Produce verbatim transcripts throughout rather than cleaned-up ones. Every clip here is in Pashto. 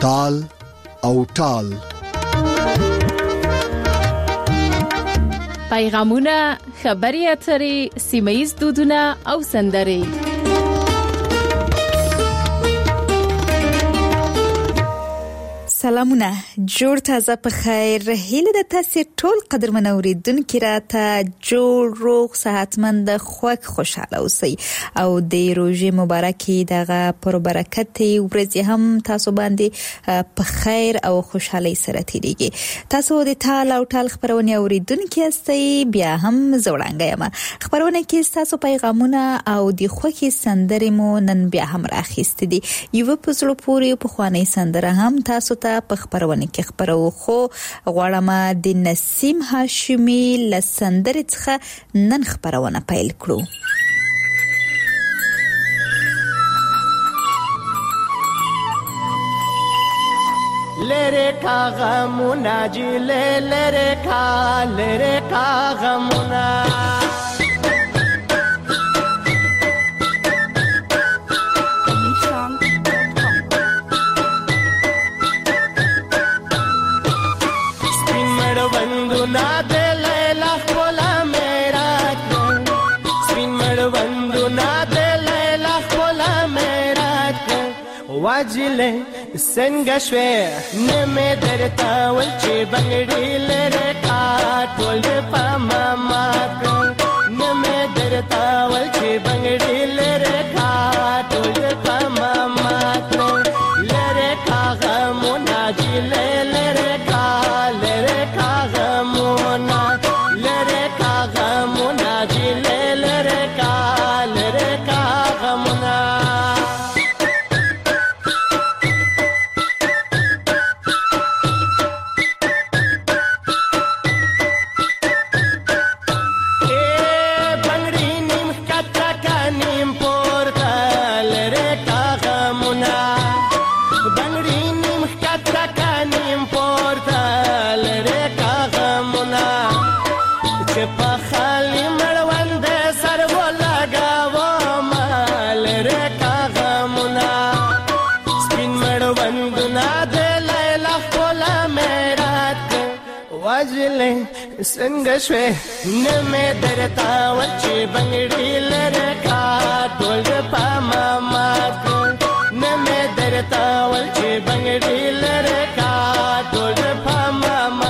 تال او ټال. پیغامونه، خبري اترې، سیمه‌ییز دودونه او سندرې. سلامونه، جوړ تازه په خیر. هیله د تاسو ټول قدرمن اوریدونکو راته جوړ روغ صحتمند خوښ خوشاله اوسئ او د روزي مبارکي دغه پر برکت ورځ هم تاسو باندې په خیر او خوشحالي سره تیریږي. تاسو د تال او ټال خبرونه اوریدونکو استئ، بیا هم زوړانګه یم. خبرونه کې تاسو پیغامونه او د خوښي سندرې مو نن بیا هم راخېست دي. یو په زړه پورې په خواني سندره هم تاسو ته په خبرونه کې خبرو خو غواړم د نسیم هاشمي لسندرې څخه نن خبرونه پیل کړو. لره کا غمونا جی لره کا لره کا غمونا واجله څنګه شوې نه مې درته ول چې بنګړي لره کا ټول په ماما نه مې درته ول چې بنګړي لره کا ټول په ماما لره کا غمونا جی لره کا لره کا غمونا لره کا غمونا جی لره کا لره کا غمونا څنګه شوې نه مې درته ول چې بنګړي لره کا ټول په ماما نه مې درته ول چې بنګړي لره کا ټول په ماما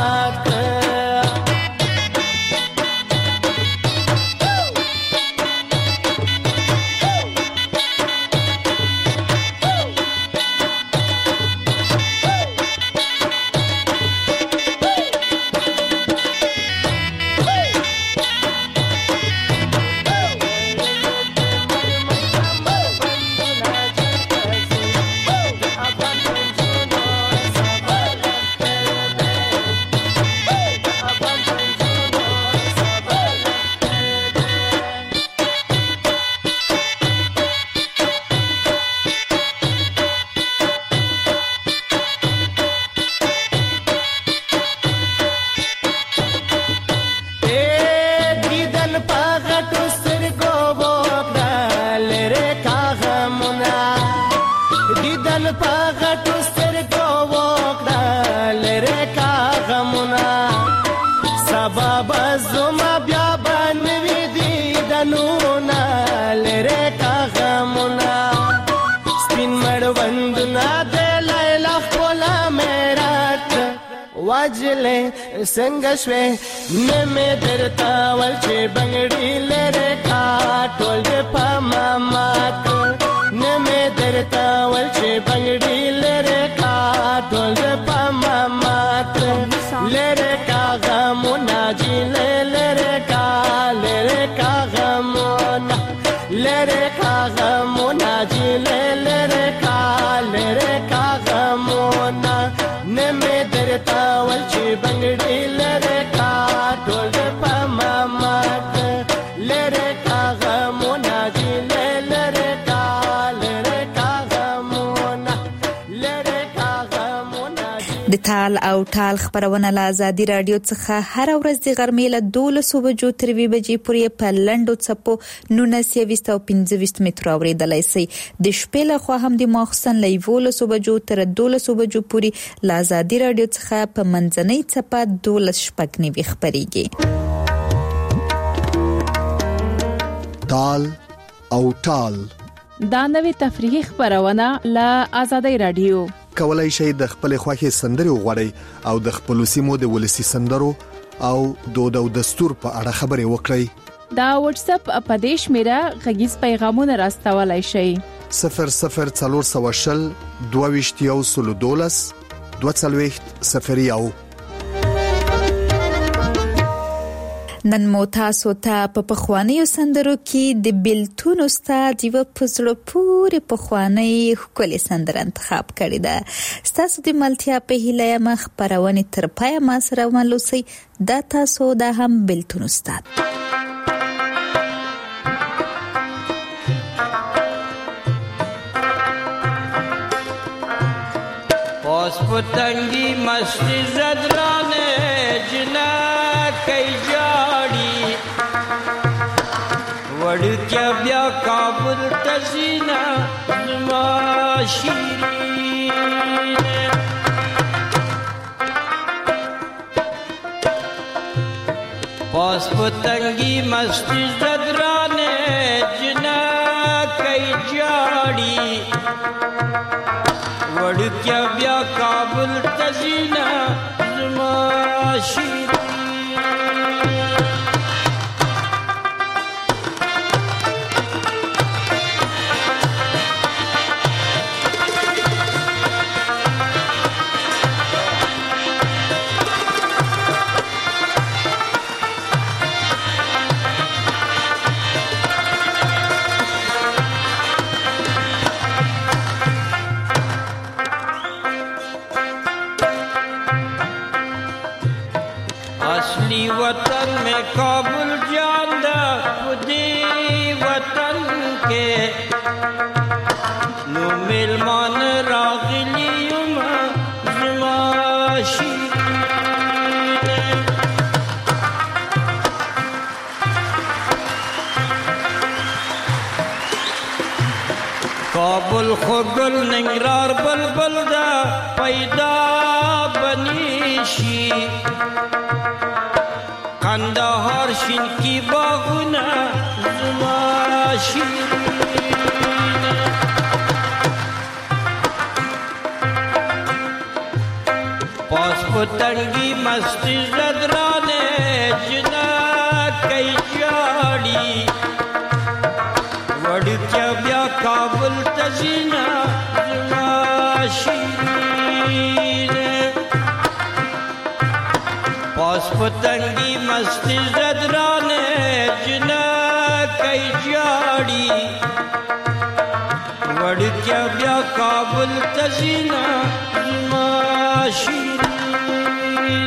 څنګه شوې نه مې درته ول چې بنګړي لره کا ټول په ماما نه مې درته ول چې بنګړي لره کا ټول په ماما لره کا غمونا جی لره کا لره کا غمونا لره کا غمونا جی لره کا لره کا غمونا نه مې درته ول چې بنګړي لره کا ټول په ماما لره کا غمونا جی لره د تال او ټال خبرونه له ازادي رادیو څخه هر ورځ د غرمې له دولسو بجو تر یوې بجې پورې په لنډو څپو نولس یویشت او پنځه ویشت مترو اورېدلی شئ. د شپې لخوا هم د ماخوستن له یولسو بجو تر دولسو بجو پورې له ازادي رادیو څخه په منځنۍ څپه دولس شپږ نوي خپرېږي. تال او ټال دا نوې تفریحي خبرونه له ازادي رادیو. کولای شئ د خپل خوښي سندري وغوړئ او د خپل سیمو د ولسی سندرو او دود او دستور په اړه خبرې وکړئ. دا واتس اپ اپدیش میرا غږیز پیغامونه راستولای شئ. صفر صفر څلور سوه شل دوه ویشت یو سل دولس دوه څلوېښت صفر یو. نن مو تاسو ته په پخوانیو سندرو کې د بیلتون استاد یو په زړه پورې پخوانی ښکلې سندره انتخاب کړې ده. ستاسو د ملتیا په هیله یم خپرونې تر پایه ما سره ولوسئ. دا تاسو دا هم بیلتون استاد. پاس پتنگی مستی زدرانه جنا کئی جاڑی وڑ کیا بیا کابل تزینا زما شیرین پاس پتنگی مستی زدرانه جنا کئی جاڑی وڑ کیا بیا کابل تزینا زما شیرین वतन में काबुल जांदा खुदी वतन के नो मेलमान रागलियुम जुमा शीरीन काबुल खुगल निंगरार बलबल दा पैदा बनीशी کندهار شین کی باغونه زما شیرین پاس پتنگی مستی زدرانه جنا کئی جاڑی وڑ کیا بیا کابل تزینا زما شیرین پاس پتنگی مستی زدرانے جنا کئی جاڑی وڑ کیا بیا کابل تزینا زما شیرین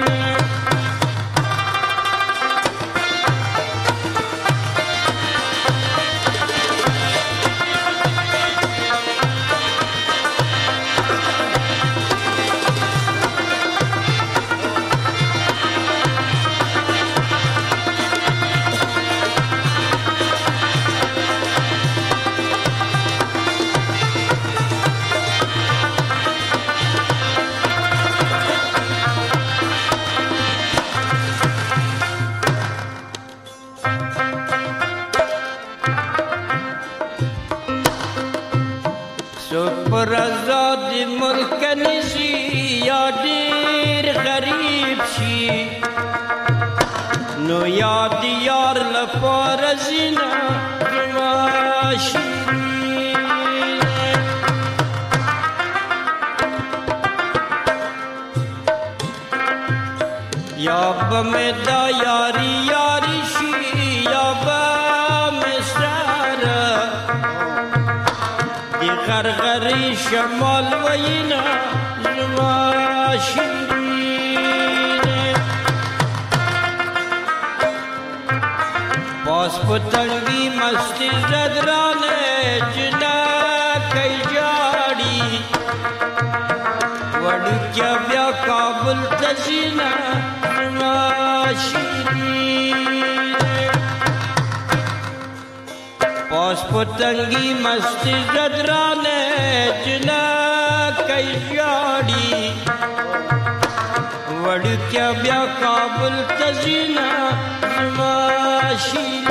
پر آزاد ملک نشی یا دیر غریب شی نو یاد یار لپار زینا زما شیرین یا بمدا یاری یاری شی یا بمسرار دی غرغری شمال وینا زما شیرین پاس پتنگی مستی زدرانے جنا کئی جاڑی وڑ کیا بیا کا تزینا شیرین پاس پتنگی مستی زدرانے جلا کئی جاڑی وڑ کیا بیا کابل تزینا شیرین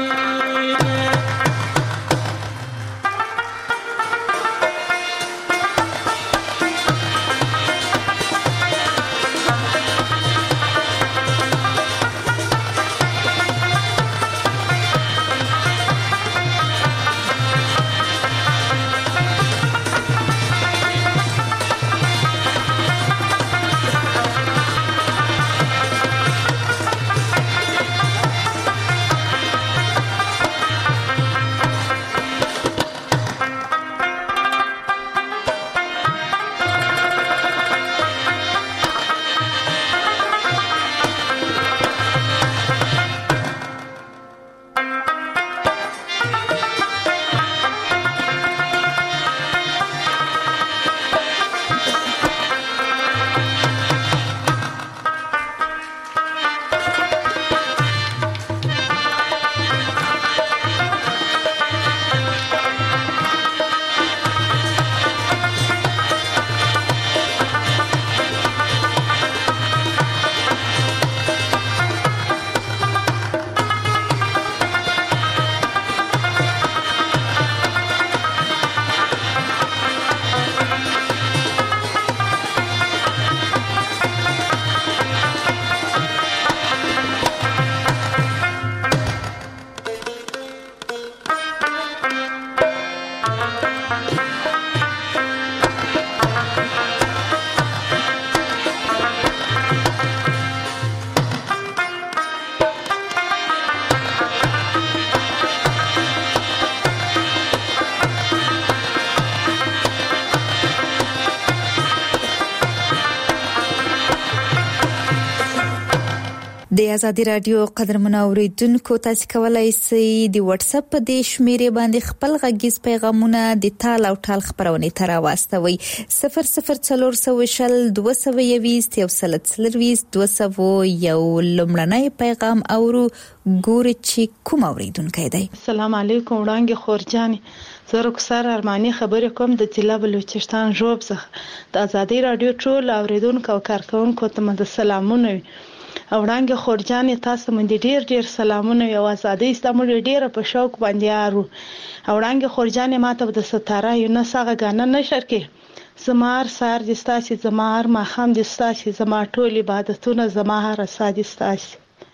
د ازادي رادیو قدرمن اوریدونکو تاسو کولای شئ د واتس اپ په دې شمیرې باندې خپل غږیز پیغامونه د تال او ټال خبرونه تر واستوي صفر صفر څلور سوه شل دوه سوه یویشت یو سل څلرویشت دوه سوه یو لمړنی پیغام اورو ګوري چې کوم اوریدونکو دی. السلام علیکم وړانګې خورجاني زه رخسار ارماني خبرې کوم د ضلع بلوچستان ژوب څخه د ازادي رادیو ټول اوریدونکو او کارکونکو ته مد سلامونه او وړانګې خورجاني تاسو باندې ډیر ډیر سلامونه او ازادي استعمال ډیر په شوق باندې یارو او وړانګې خورجاني ماته د ستاره یو نه ساغه غانه نشر کې زمار سار د ستاسي زمار ما خام د ستاسي زما ټول عبادتونه زما هر سادي ستاسي.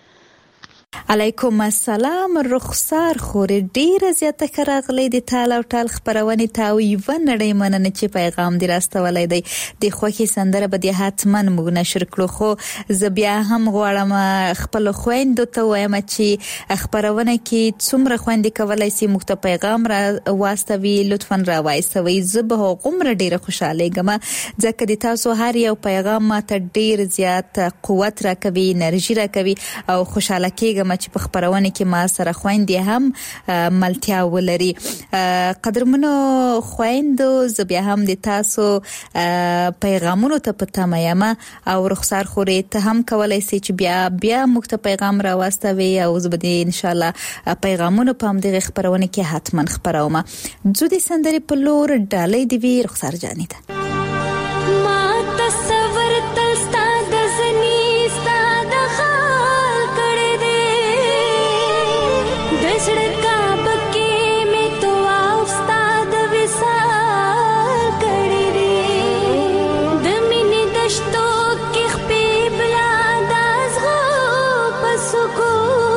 علیکم السلام رخسار خوري ډیر زیاته کراغلې د تال او ټال خبرونه تاو یو نړۍ مننه چې پیغام دی راستولای دی د خوخي سندره به د حتمن موږ نشر کړو خو ز بیا هم غواړم خپل خويندو ته وایم چې خبرونه کې څومره خويندې کولای سي موږ ته پیغام را واستوي لطفا را وایسوي زه به غومره ډیره خوشاله ګم ځکه د تاسو هر یو پیغام ماته ډیر زیات قوت راکوي انرژي راکوي او خوشاله کېږم چې په خبرونه کې ما سره خويندې هم ملتیا ولري. قدرمنو خويندو زه بیا هم د تاسو پیغامونو ته پته مېما او رخسار خوري ته هم کولای سي چې بیا بیا موږ ته پیغام را واستوي او زبدي ان شاء الله پیغامونو په هم دغه خبرونه کې حتما خبروم. زه د سندري په لور ډالۍ دی وی رخسار جاني ته ما تصور تلستا د زنی ستا د خال کړه دشړکا بکې مې تو اوستا د وسال کړي دي د مینې دشتو کې خپې بلا داس غو پسکو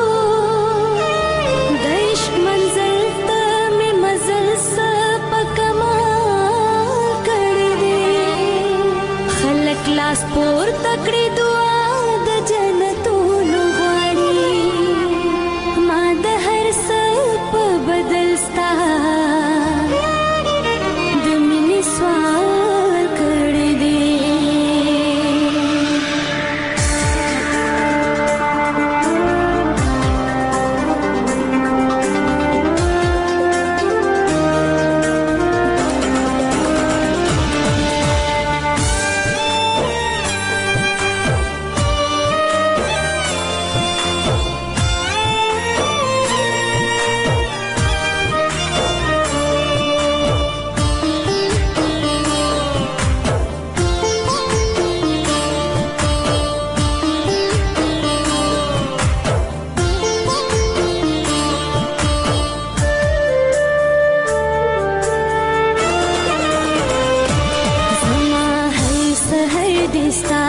د عشق منزل ته مې مزل س پکما کړي دي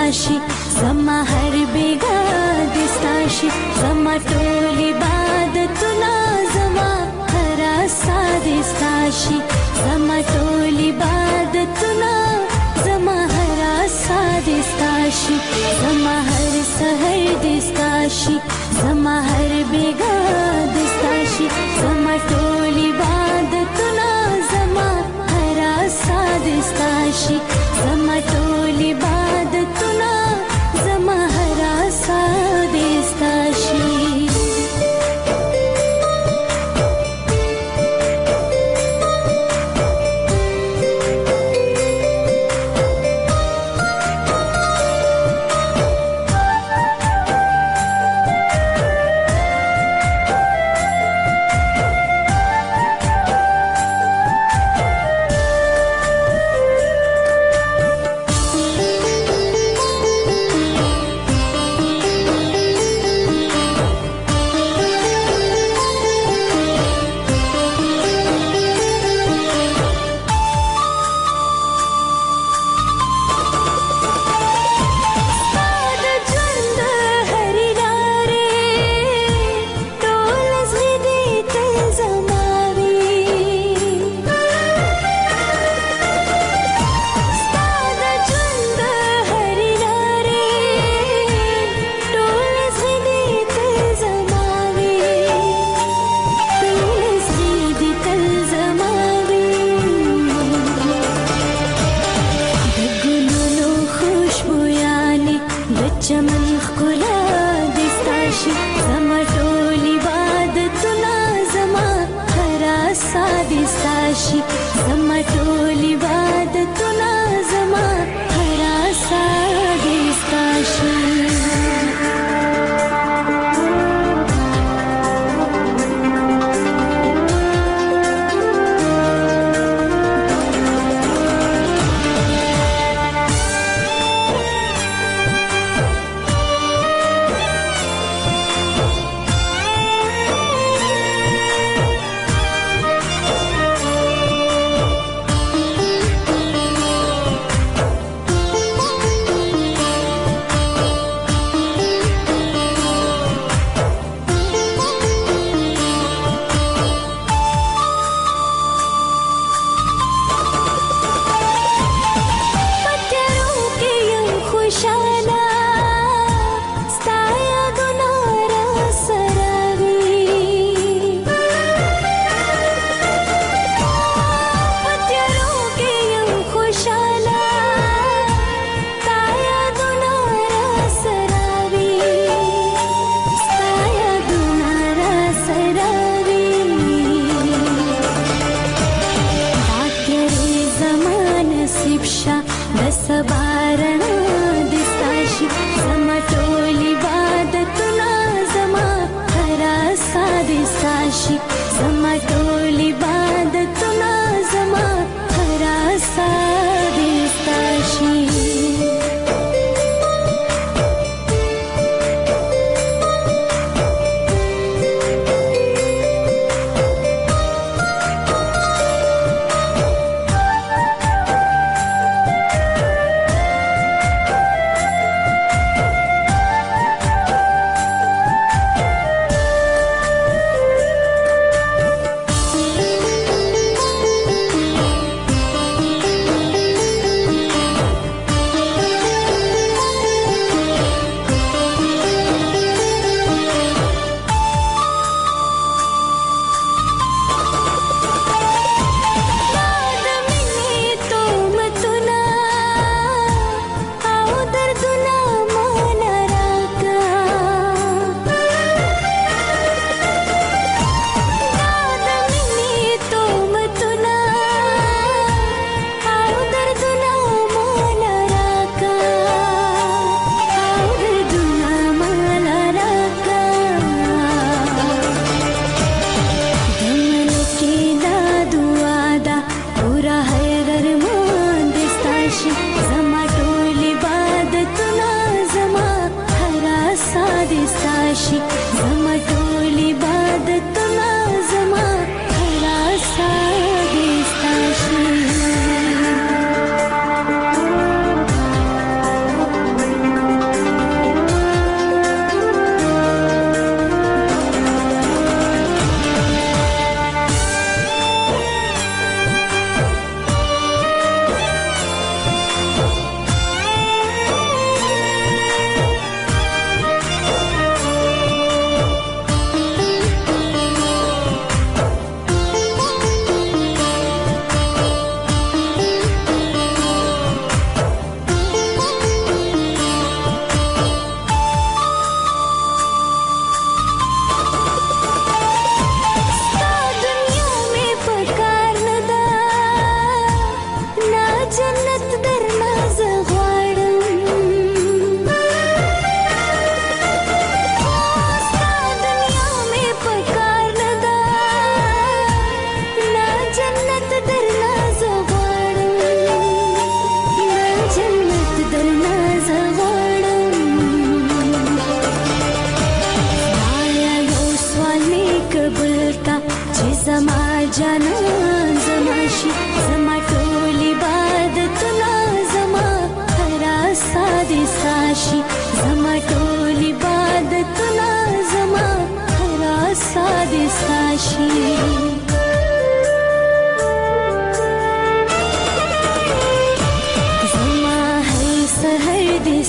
دستاشي زما هر بیگا دستاشي زما ټول عبادتونه زما هر ساد دستاشي زما ټول عبادتونه زما هر ساد دستاشي زما هر سحر دستاشي زما هر بیگا دستاشي زما ټول عبادتونه زما هر ساد دستاشي زما ټول عبادتونه زما هر ساد دستاشي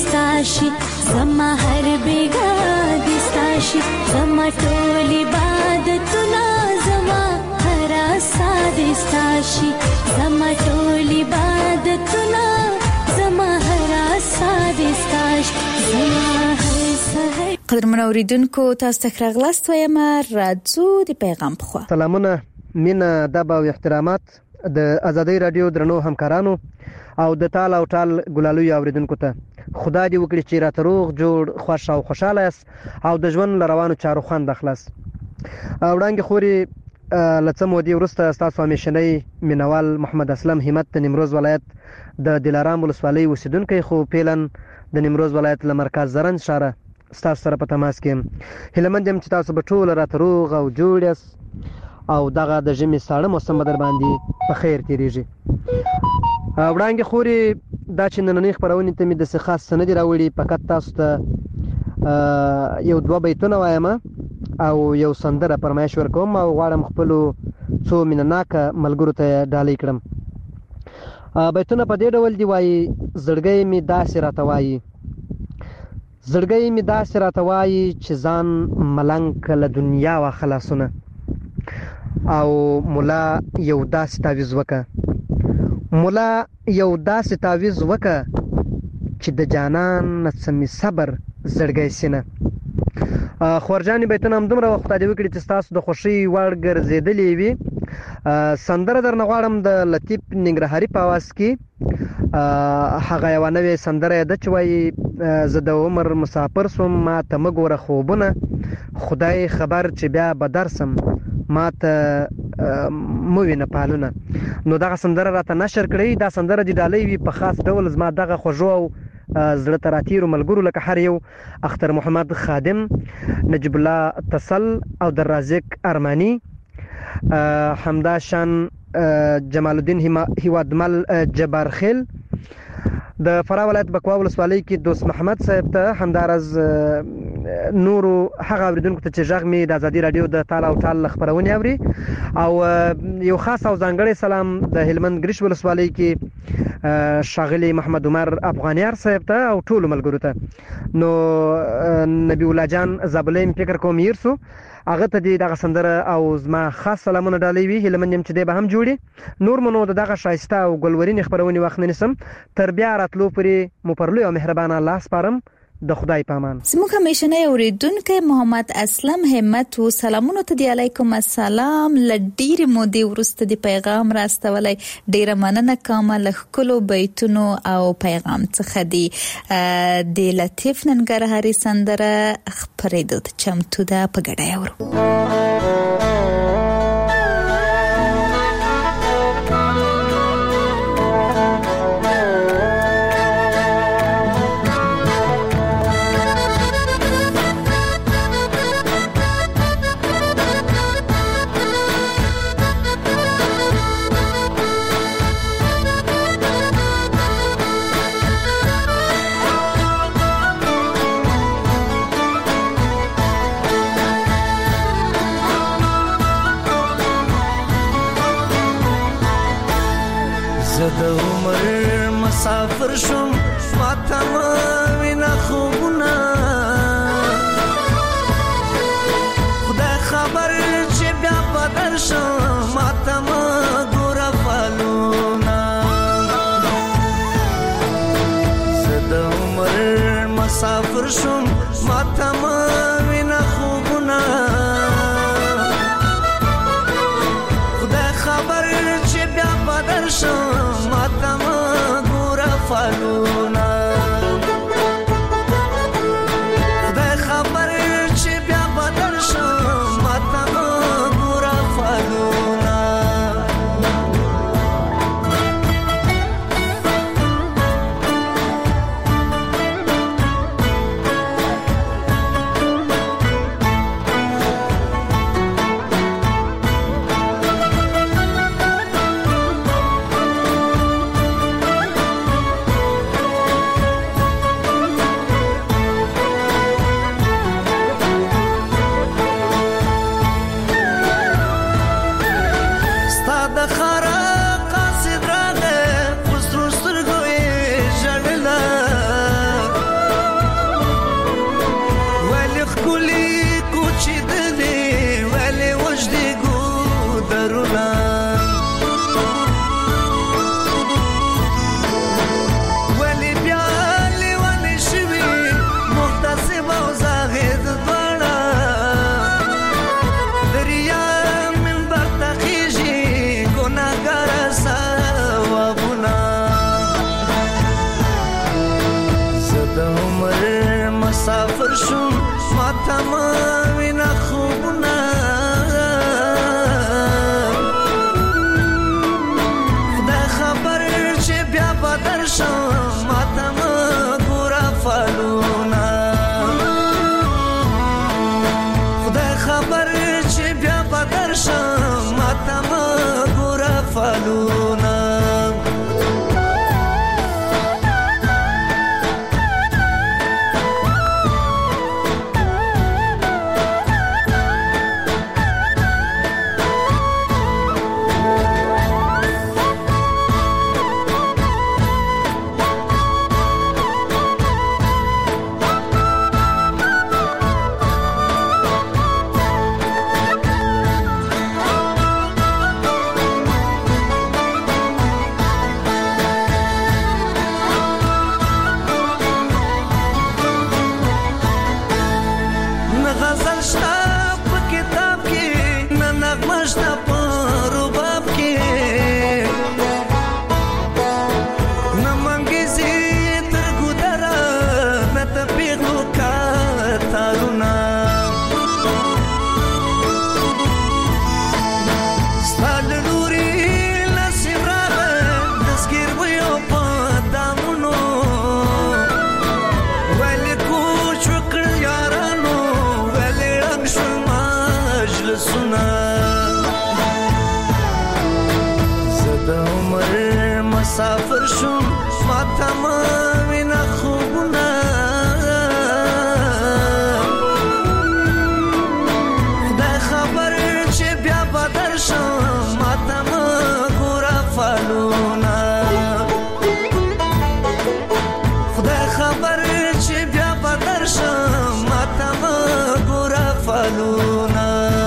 دستاشي زما هر بیگا دستاشي زما ټول عبادتونه زما هر سا دستاشي زما ټول عبادتونه زما هر سا دستاشي زما هر سحر. قدرمن اوریدونکو تاسو ته راغلاست وایم راځو د پیغام په خوا. سلامونه مینه ادب او احترامات د ازادي رادیو درنو همکارانو او د تال او ټال ګلالوی اوریدونکو ته خدای دې وکړي چې راته روغ جوړ خوش او خوشاله یاست او د ژوند لروانو چارو خوند اخلاص. وړاندې خوري لڅ مودې ورسته تاسو همیشنۍ مینوال محمد اسلم همت د نیمروز ولایت د دلارام ولسوالۍ اوسیدونکی خو پیلن د نیمروز ولایت له مرکز زرنج شهر تاسو سره په تماس کې هیلمند یم چې تاسو به ټول راته روغ او جوړ یاست او دغه د ژمي ساړه موسم در باندې په خیر تیریږي. وړاندې خوري دا چې نننۍ خبرونه ته مې د خاص سند راوړي فقط تاسو ته یو دوه بیتونه وایم او یو سندره فرمایش ورکوم او غواړم خپل څو مینناکه ملګرو ته ډالۍ کړم. بیتونه په دې ډول دی وایي: زړګی مې داسې راته وایي زړګی مې داسې راته وایي چې ځان ملنګ له دنیا وا خلاصونه او مولا یو داسې تعویز وکړه مولا یو داسې تعویز وکړه چې د جانان نڅمې صبر زړګی سینه. خورجانې بیتونه همدومره وخت دې وکړي چې ستاسو د خوښۍ وړ ګرځېدلې وي. سندره درنه غواړم د لطیف ننګرهاري په اواز کې. هغه یوه نوې سندره ده چې وایي: زه د عمر مسافر سوم ما ته مه ګوره خوبونه خدای خبر چې بیا به درسم ما ته مو وینه پالونه. نو دغه سندره راته نشر کړئ. دا سندره چې ډالۍ وي په خاص ډول زما دغه خوږو او زړه ته راتیرو ملګرو لکه هر یو اختر محمد خادم، نجیب الله تسل او درازق ارمانی، حمدا شان جمال الدین هیوادمل جبارخیل، د فراه ولایت بکوا ولسوالۍ کې دوست محمد صاحب ته، همدارز نورو هغه اوریدونکو ته چې غږ می د ازادي رادیو د تال او ټال خبرونه اوري، او یو خاص او ځانګړی سلام د هلمند ګریش ولسوالۍ کې شاغلی محمد عمر افغانیار صاحب ته او ټول ملګرو ته. نو نبی الله جان زابلیم فکر کوم یرسو هغه ته دغه سندره او زما خاص سلامونه ډالۍ وي. هلمند يم چې دی به هم جوړي. نور منو دغه شایسته او ګلورین خبرونه وخت نه نسم تر بیا راتلو پرې مو پرلو او مهربان الله سپارم. د خدای پامان. زموږ همیشنه اوریدونکو محمد اسلم همت و سلامونه ته دی علیکم السلام. لډیر مو دی ورسته دی پیغام راستولای. ډیر مننه کوم له کلو بیتونو او پیغام څخه دی د لطیف ننګرهاري سندره خبرې د چمتو ده په ګډه اورو. د عمر مسافر شوم ماته ما وینا خوبونه خدای خبر چې بیا بدل شم ماته ما ګوره فالونه. زه د عمر مسافر شوم ماته ما وینا خوبونه خدای خبر چې بیا بدل شم فالونا. خدای خبر چې بیا بدل شم ماته ګوره فالونا. مسافر شوم ما تمامي نه خوبونه خدای خبر چې بیا بدر شم ما تم ګوره فالونه خدای خبر چې بیا بدر شم ما تم ګوره فالونه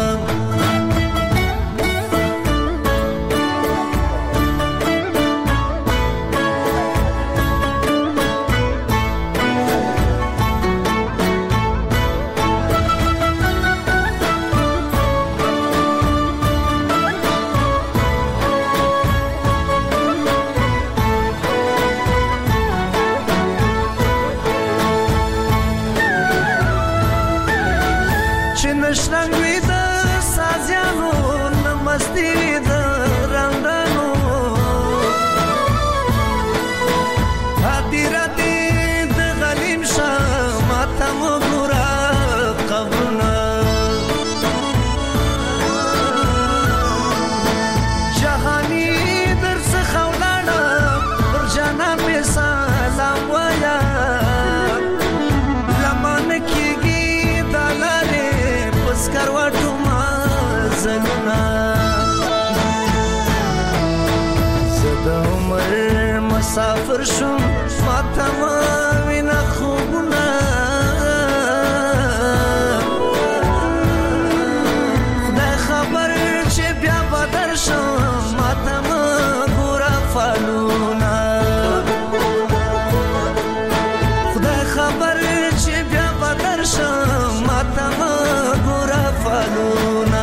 مسافر شوم ما تمامي نه خوبونه خدای خبر چې بیا بدر شم ما تم ګوره فالونه خدای خبر چې بیا بدر شم ما تم ګوره فالونه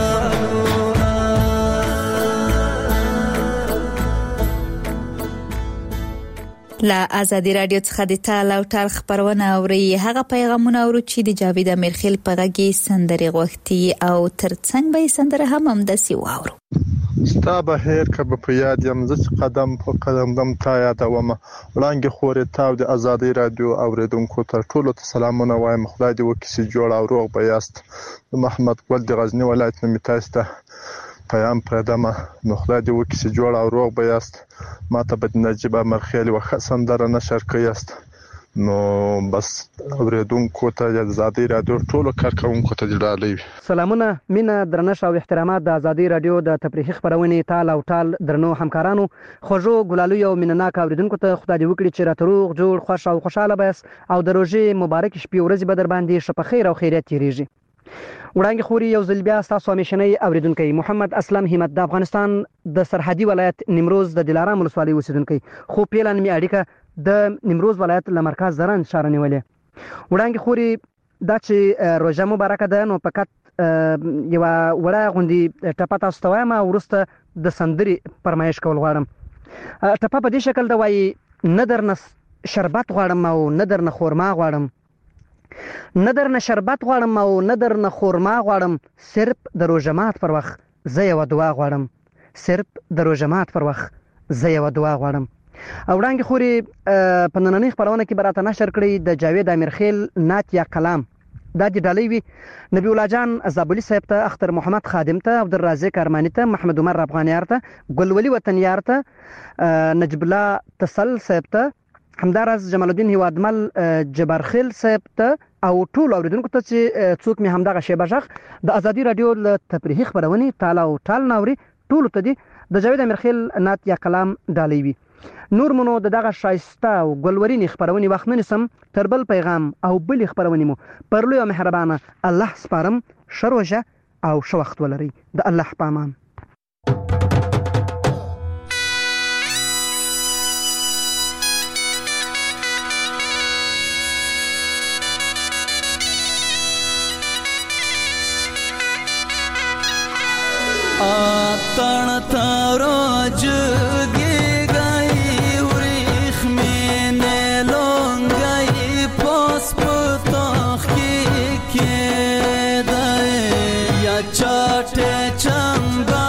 لا ازادي رادیو څخه د تال او ټال خبرونه اوري هغه پیغامونه اورو چې د جاوید امیرخیل په غږی سندري غوښتي او ترڅنګ به سندره هم هم د سی واورو ستا به هیر کبه په یاد یم زه قدم په قدم دم تا یادوم وړاندې خورې تاو د ازادي رادیو اوریدونکو ته ټولو ته سلامونه وایم خدای دې وکړي چې جوړ او روغ به یاست محمد ګل د غزنی ولایت نه میتاسته پیام پردمه نو خدای دې وکړي چې جوړ او روغ به یاست ما ته به نجیب امرخیل و سندره نشر کړئ نو بس اوریدونکو ته د ازادي رادیو ټولو کارکونکو ته ډالۍ سلامونه مینه درنښت او احترامات د ازادي رادیو د تفریحي خبرونې تال او ټال درنو همکارانو خوږو ګلالو او مینناک اوریدونکو ته خدای دې وکړي چې راتروغ جوړ خوش او خوشاله بس او د روزي مبارک شپې ورځې به در باندې شپه خیر او خیریت تیریږي وړاندې خوري یو ځل بیا تاسو همیشنی اوریدونکو محمد اسلم همت د افغانستان د سرحدي ولایت نیمروز د دلارام ولسوالۍ اوسیدونکو خو پیلن می اړیکه د نیمروز ولایت له مرکز زرن شهر نیولې وړاندې خوري دا چې روزه مبارکه ده نو فقط یو وړه غوندي ټپه تاسو ته وایم ورسته د سندري پرمایش کول غواړم ټپه په دې شکل دا وایي ندر نس شربت غواړم او ندر نه خورما غواړم ندر نه شربت غواړم او ندر نه خورما غواړم صرف د روزمات پر وخت زه یو دعا غواړم صرف د روزمات پر وخت زه یو دعا غواړم او وړاندې خوري په نننۍ خبرونه کې براته نشر کړی د جاوید امیرخیل نات یا کلام دا د ډالۍ وی نبی الله جان زابلی صاحب ته اختر محمد خادم ته عبدالرازق ارمانی ته محمد عمر افغانیار ته ګلولی وطنیار ته نجیب الله تسل صاحب ته همدارس جمال الدین هوادمل جبرخیل صاحب ته او ټول اوریدونکو ته چې څوک می همدغه شیبه ژغ د ازادي رادیو ل تفریحي خبرونه تاله او ټال ناوري ټول ته دي د جاوید امیرخیل نات یا کلام ډالۍ وی نور مونو دغه شایسته او ګلورینی خبرونه وخت نه نسم تربل پیغام او بل خبرونه مو پرلو او مهربانه الله سپارم شروجه او شو وخت ولري د الله پامان آتن تاراج گی گئی وریخ میں نیلون گئی پاس پتاخ کی کی دائے یا چاٹ چنگا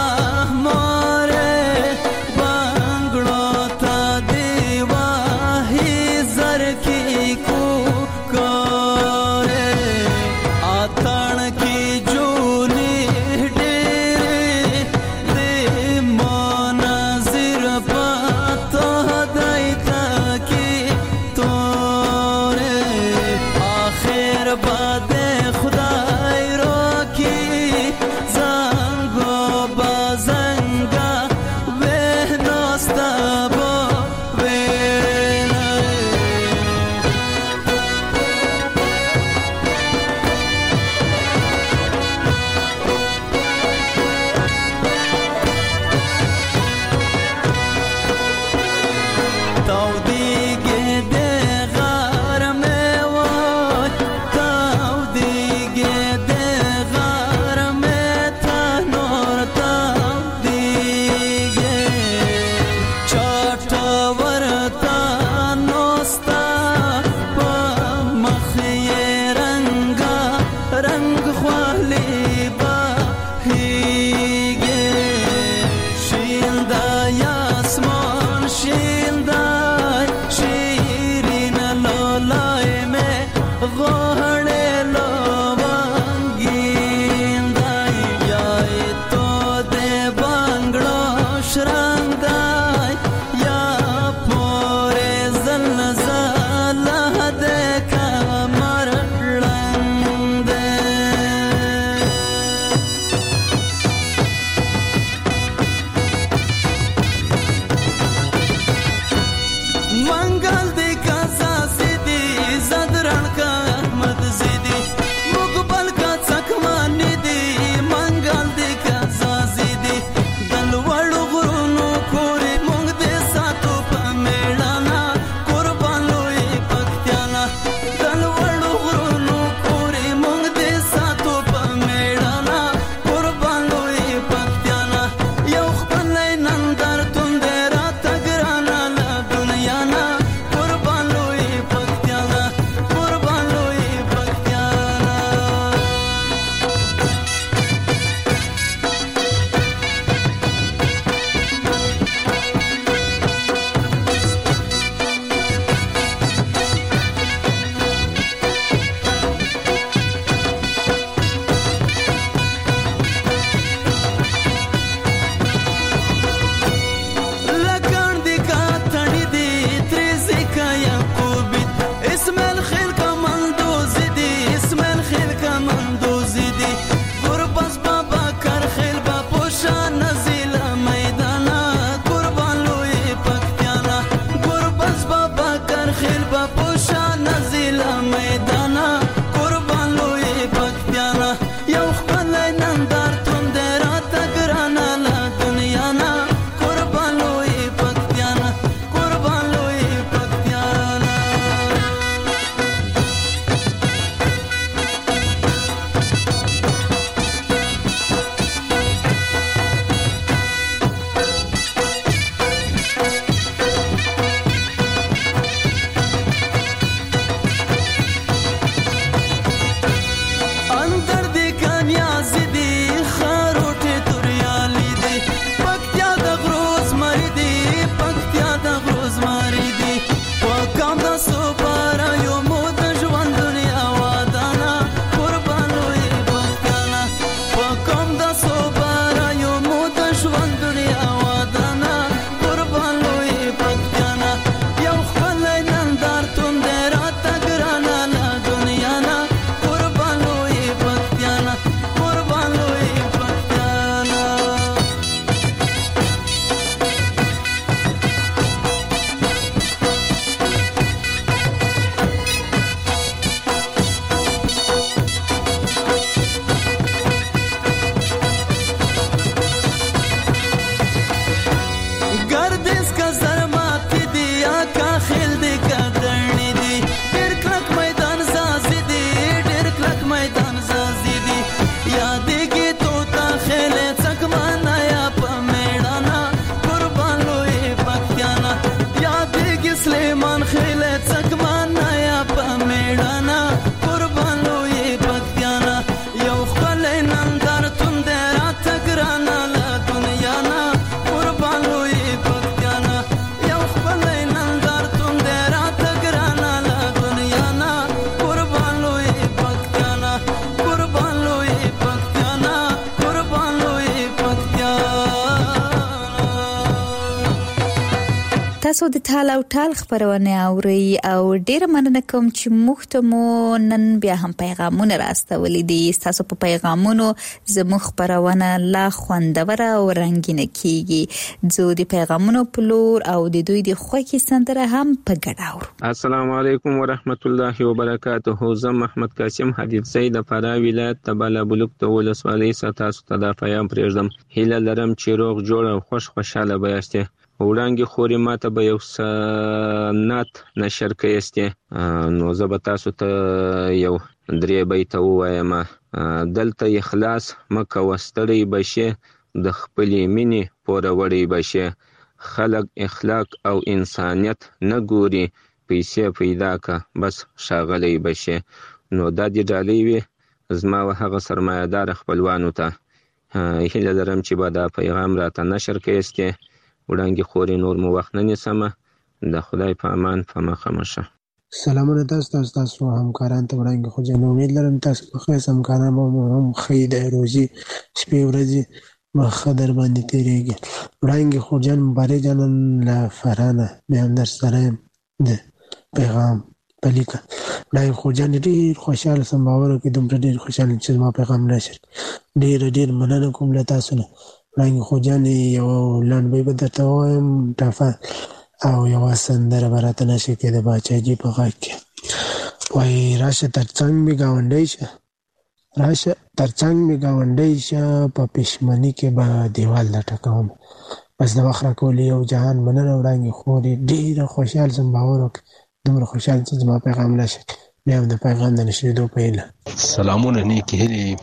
تاسو د تال او ټال خبرونه اوري او ډیر مننه کوم چې موږ ته مو نن بیا هم پیغامونه راستولې دي. تاسو په پیغامونو زموږ خبرونه لا خوندور او رنگینه کیږي. زه د پیغامونو په لور او د دوی د خوښي سندره هم په ګډه اورم. السلام علیکم ورحمت الله وبرکاته. زه محمد قاسم حدید زید د فراه ولایت د بالابلوک د ولسوالۍ څخه تاسو ته د پیغام پرېږدم. هیله لرم چې روغ جوړ او خوش خوشاله به یاست. وړاندې خوري ماته به یو سنت نشر کړئ، نو زه به تاسو ته یو درې بیته ووایم. دلته اخلاص مکه وستړی بشي، د خپلې مینې پوروړی بشي. خلق اخلاق او انسانیت نه ګوري، پیسې پیدا کا بس شاغلی بشي. نو دا دی ډالۍ وي زما و هغه سرمایه‌دار خپلوانو ته. هیله لرم چې به دا پیغام راته نشر کړئ. وړاندې خوري نور مو وخت نه نیسمه. د خدای په امان په مخه مشه. سلامونه تاسو تاسو تاسو همکاران ته وړاندې خو جن امید لرم تاسو په خیر همکاران مو هم خیر د روزي شپې ورځې مخدر باندې تیریږي. وړاندې خو جن مبارک جان لا فرانه به هم در سره د پیغام پلیکا. وړاندې خو جن ډیر خوشاله سم باور کې دومره ډیر خوشاله چې ما پیغام نشر. ډیر ډیر مننه کوم له تاسو نه. وړاندې خو جن یو لنډ به درته وایم ټافه او یو سندره به راته نشي کې د باچاجي په غږ کې وایي راشه ترڅنګ مې ګاونډی شه، راشه ترڅنګ مې ګاونډی شه، په پښمني کې به دیوال لټکوم. بس د وخت راکولې یو جهان مننه. وړاندې خورې ډېره خوشحال سم باور وکړه دومره خوشحال چې زما پیغام نشي بیا هم د پیغام د نشرېدو په هیله. سلامونه نیکې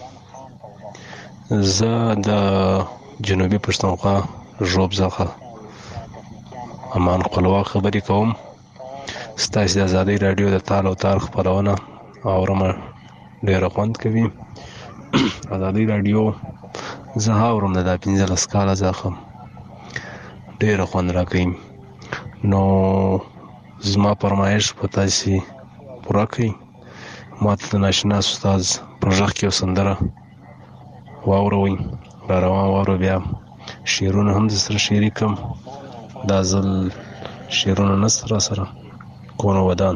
هیلې. زه د جنوبي پښتونخوا ژوب څخه امان خپلواک خبرې کوم. ستاسو د ازادۍ راډیو د تال او تار خپرونه اورم، ډېره خوند کوي. ازادۍ راډیو زه اورم د دا پنځلس کاله څخه، ډېره خوند راکوي. نو زما فرمایش په تاسې پوره کړئ. ما ته د ناشنا استاد په غږ کې یو سندره واوروئ، را روان واورو. بیا شعرونه هم د سره شریکم. دا ځل شعرونه نسته را سره کونه ودان.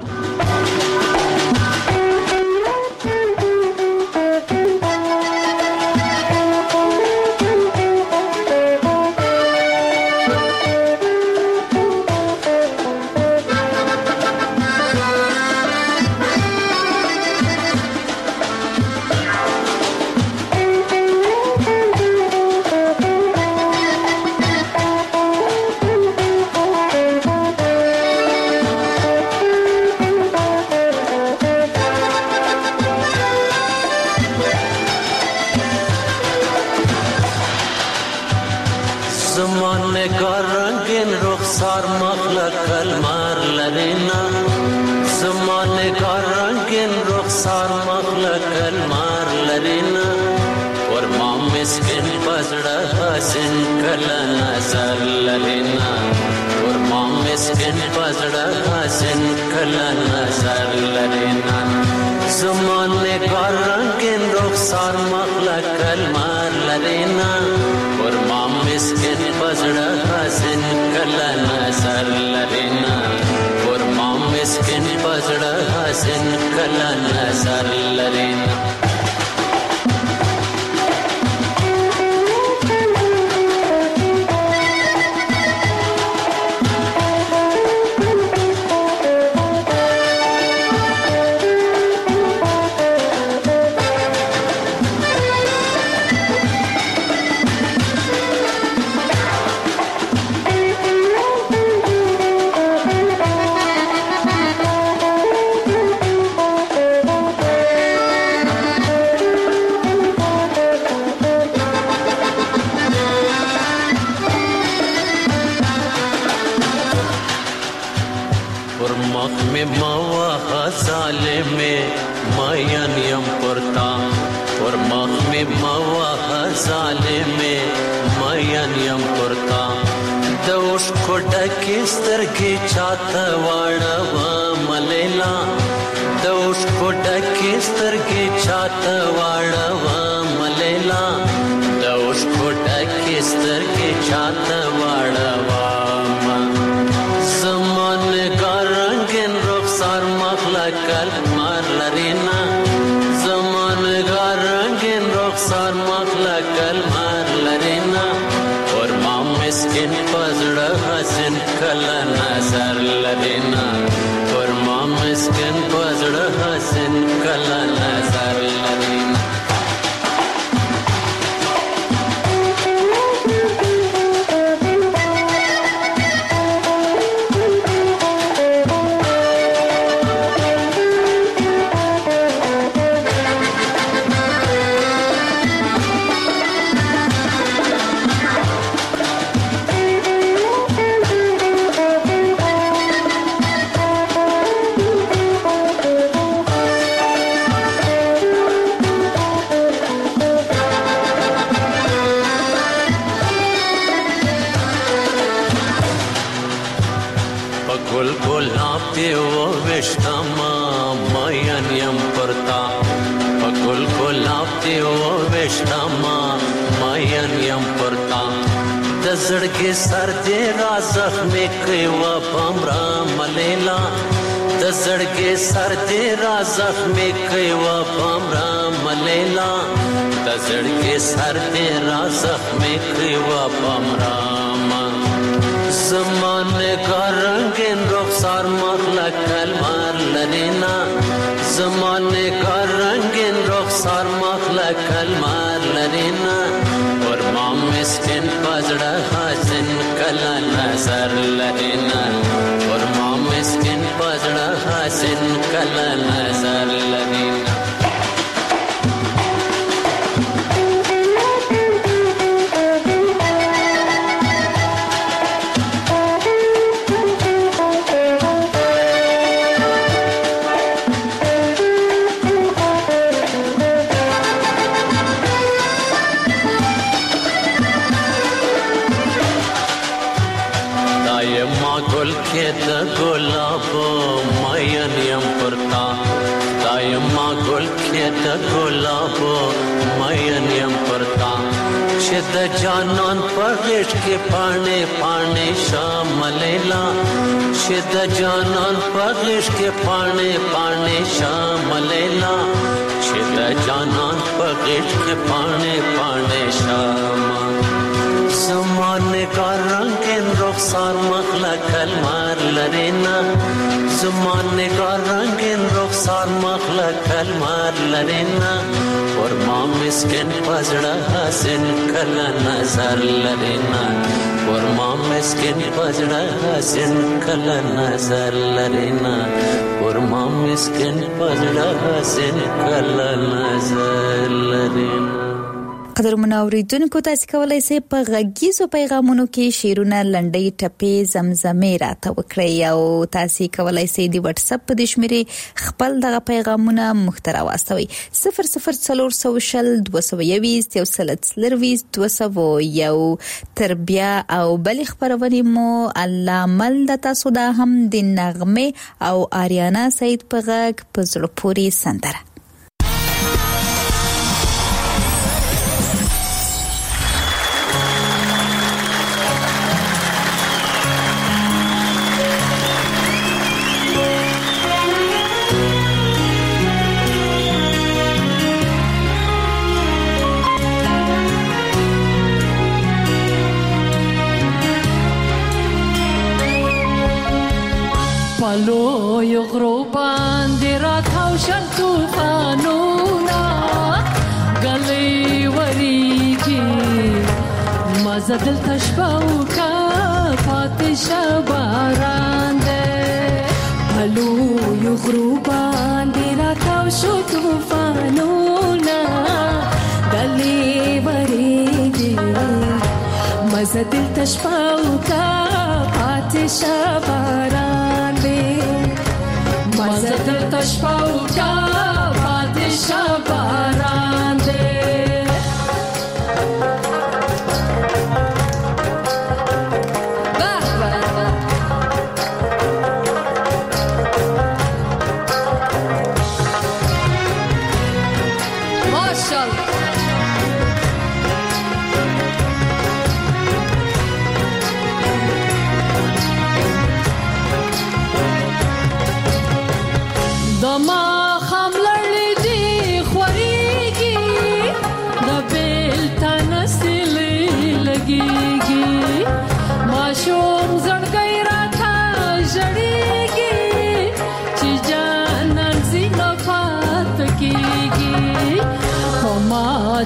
سترګې چاته واړوم مسکن کله نظر لرینا پر ما مسکن پزړه حسن کله نظر لرینا زړګي سر دې را زخمې کوي و پمرا ملیلا د زړګي سر دې را زخمې کوي و پمرا ملیلا د زړګي سر دې را زخمې کوي و پمرا زمانه کا رنگین رخسار مخلق کلمار لرینا زمانه کا رنگین رخسار مخلق کلمار لرینا اور ما مسکن پزړه حسن کلا نظر لرینا اور ما مسکن پزړه حسن کلا نظر لرینا د جانان پغش کې پاڼې پاڼې شاملیلا چې د جانان پغش کې پاڼې پاڼې شاملیلا چې د جانان پغش کې پاڼې پاڼې شام زمانه کا رنگین رخسار مخلق کلمار لرینا زمانه کا رنگین رخسار مخلق کلمار لرینا اور ما مسکن پزړه حسن کله نظر لرینا اور ما مسکن پزړه حسن کله نظر لرینا اور ما مسکن پزړه حسن کله نظر لرینا قدرمن اوریدونکو تاسو کولای شئ په غږیزو پیغامونو کې شیرونه لنډۍ ټپې زمزمې راته وکړئ او تاسو کولای شئ د واتس اپ په شمیرې خپل دغه پیغامونه مختره واستوي صفر صفر څلور سوه شل دوه سوه یویشت یو سل څلرویشت دوه سوه یو تربیه او بل خبرونه مو الله مل د تاسو دا هم د نغمه او آریانا سید په غږ په زړه پوري سندره پلو یو غرو باندې راکاو شل طوفانونه غلي وريږي مزه دلته شپه وکا پاتې شه باران دی پلو یو غرو باندې راکاو شل طوفانونه غلي وريږي مزه دلته شپه وکا پاتې شه باران مزه دلته شپه وکا پاتې شه باران دی ماشاءالله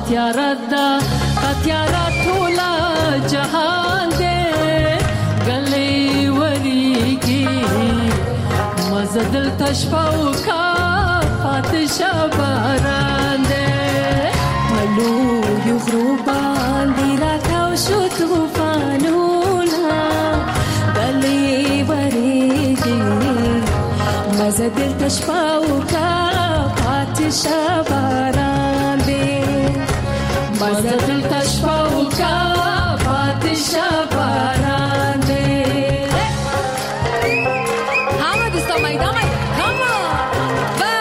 تیارا دا تیارا ټولا جهان دې غلې وریږي مزدل تشپاو کا فاتشا باران دې پلو یو غروبان دی راکاو شو طوفانونا غلې وریږي مزدل تشپاو کا فاتشا باران دې مزدل تشپاو کا فاتشا باران دې حامد استمای دمای کما با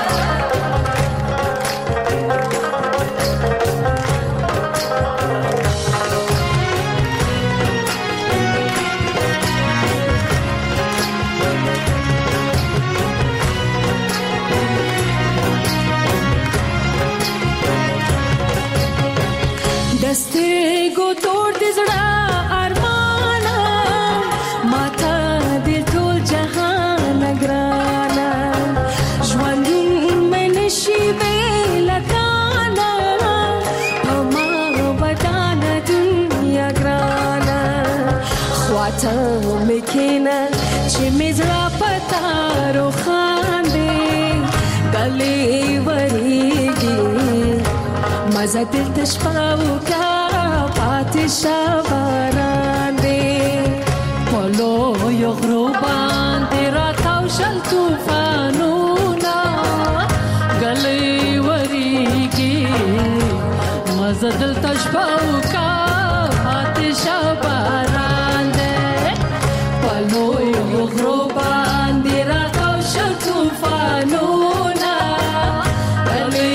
दस्ते गो तोड़ दे जड़ा अरमाना माथा दिल तोल जहान अगराना ज्वालिन में नशीबे लगाना हमा बताना दुनिया ग्राना ख्वाता में केना चिमिजरा पता रो खांदे गले वरीगी मजा दिल तशपाऊ का पातिशा बاران दे पलो यो غروبان तेरा ताउशल तूफानोना गले वरीगी मजा दिल तशपाऊ का पातिशा बاران दे पलो यो غروبان तेरा ताउशल तूफानोना गले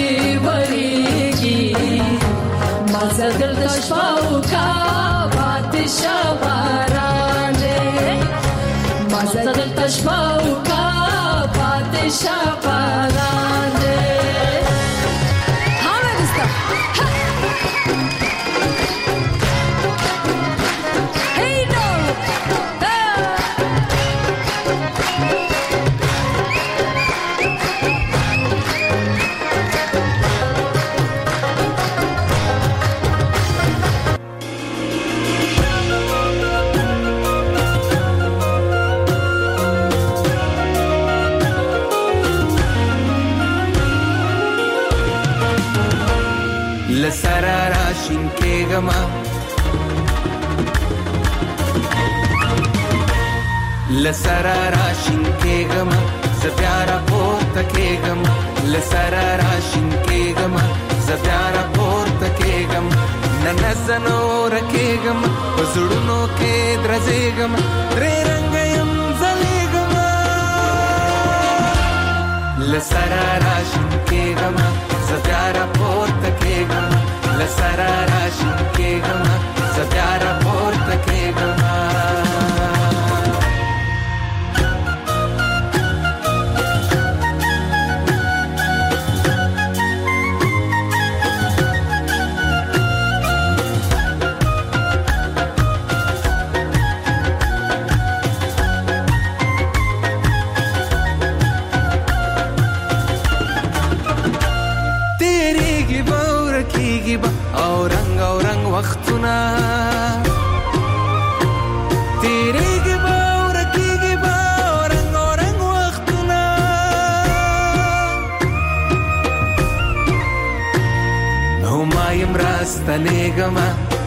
मज़दल तशपाऊ का बातिशा बاران दे मज़दल तशपाऊ का बातिशा बاران दे हाँ मैं दिस्ता hey no लसरा राशिन के गमा लसरा राशिन के गमा ज़प्यारा पोर्त के गमा लसरा राशिन के गमा ज़प्यारा पोर्त के गमा ननसनो रखे गमा पसुड़नो के द्रजे गमा रे रंगयम जले गमा लसरा राशिन के गमा ज़प्यारा पोर्त के गमा लसरा राशिन के गमा ज़प्यारा पोर्त के गमा और रंग और रंग वक्तुना तेरे गिबा और की गिबा और रंग और रंग वक्तुना हुमायम रास्तने गमा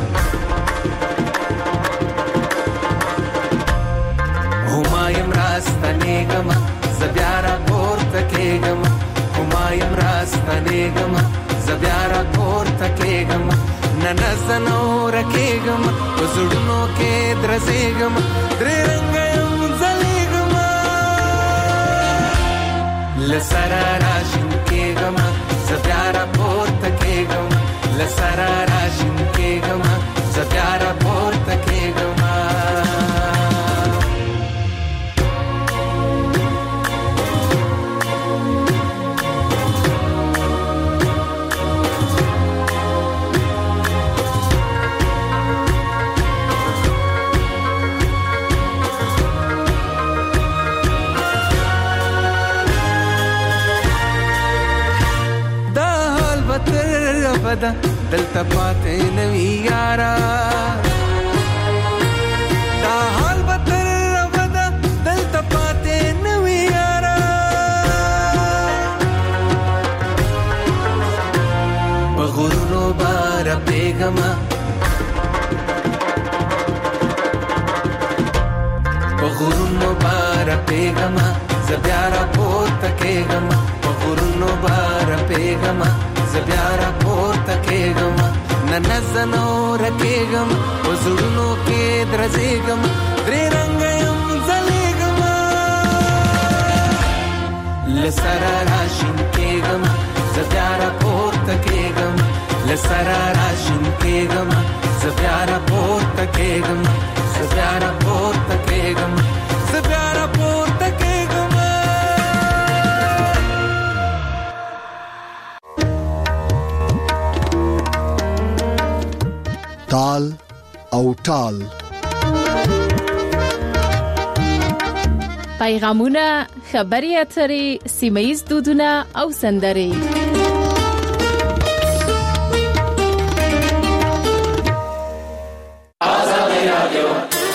हुमायम रास्तने गमा ज़प्यारा पोर्त के गमा हुमायम रास्तने गमा ज़प्यारा पोर्त के गमा ननसनो रखे गमा पसुड़नो के द्रजे गमा द्रे रंगयम जले गमा लसरा राशिन के गमा ज़प्यारा पोर्त के गमा लसरा राशिन के गमा ज़प्यारा पोर्त के गमा دلته پاتې نوي یارا دا حال به تر ابده دلته پاتې نوي یارا په غرونو بار پیغما په غرونو بار پیغما زبیارا پورته کېږم په غرونو بار پیغما زبیارا پورته کېږم نن زنو رکېږم په زړونو کې درځېږم درې رنګه یم ځلېږم له سره راشین کېږم زبیارا پورته کېږم له سره راشین کېږم زبیارا پورته کېږم زبیارا پورته کېږم زبیارا پورته کېږم تال او ټال پیغامونه خبري اترې سیمه‌یز دودونه او سندرې آزادي رادیو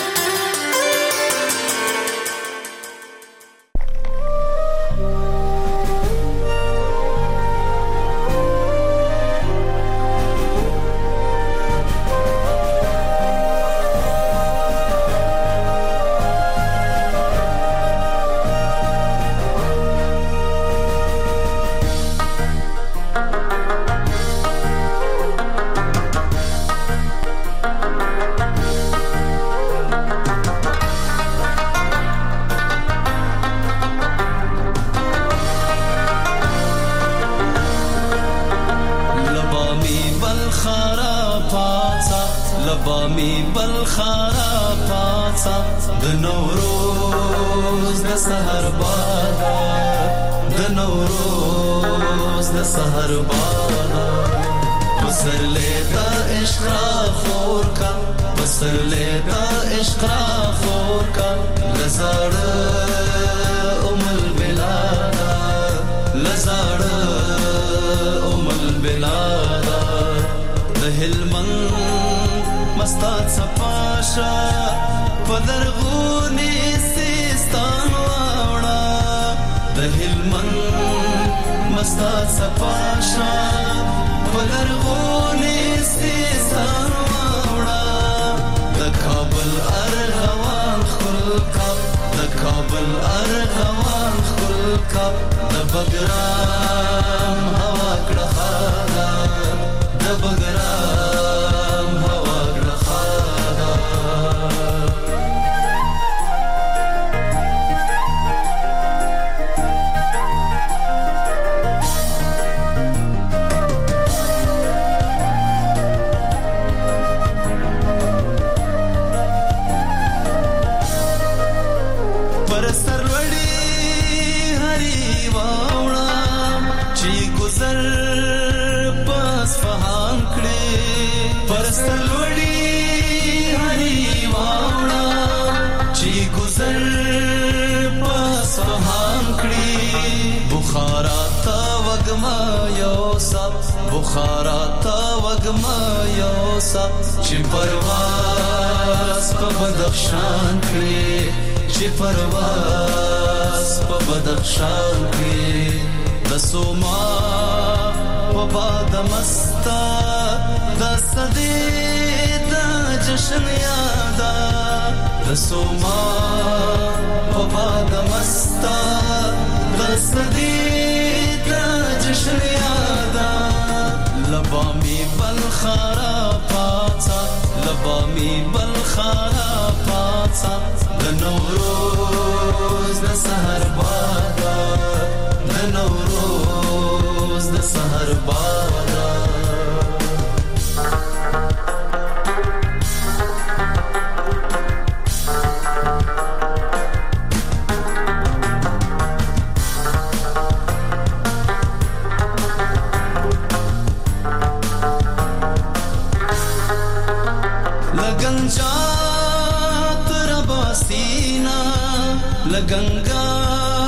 لګنګا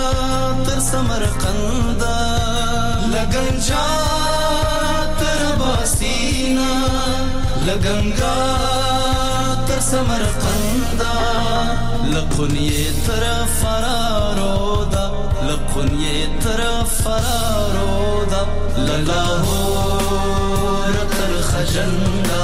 تر سمرقند لګنجا تر سینا لګنګا تر سمرقندا لقنیه تر فرارودا لقنیه تر فرارودا للاهور تر خجندا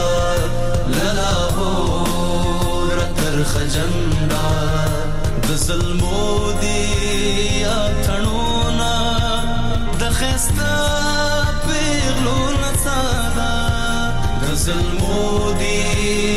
للاهور تر خجندا د ظلمو دی اتڼونا د خستا پیغلو نڅادا د ظلمو دی